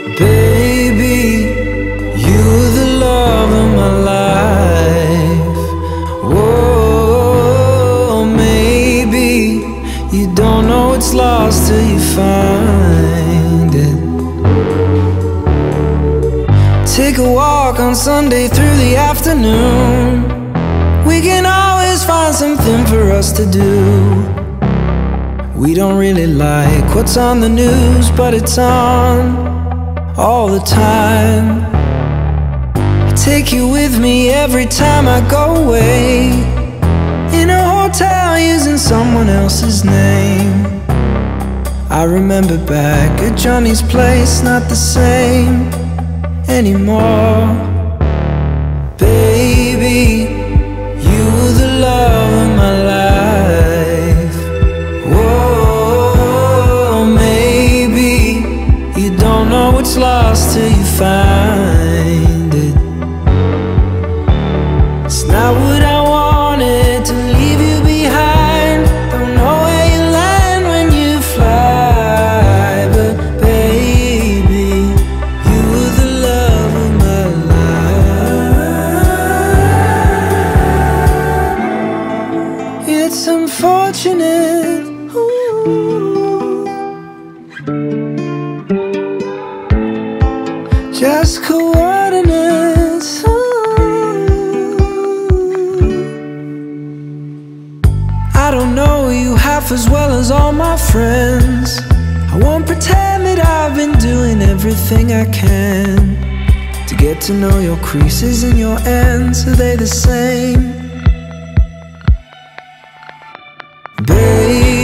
Baby, you're the love of my life. Whoa, maybe you don't know it's lost till you find it. Take a walk on Sunday through the afternoon. We can always find something for us to do. We don't really like what's on the news, but it's on all the time. I take you with me every time I go away, in a hotel using someone else's name. I remember back at Johnny's place, not the same anymore. Baby, you were the love of my life. Whoa, maybe you don't know what's lost till you find it. It's not what I wanted to leave you behind. Don't know where you land when you fly, but baby, you were the love of my life. It's unfortunate, just coordinates. I don't know you half as well as all my friends. I won't pretend that I've been doing everything I can to get to know your creases and your ends. Are they the same? Baby,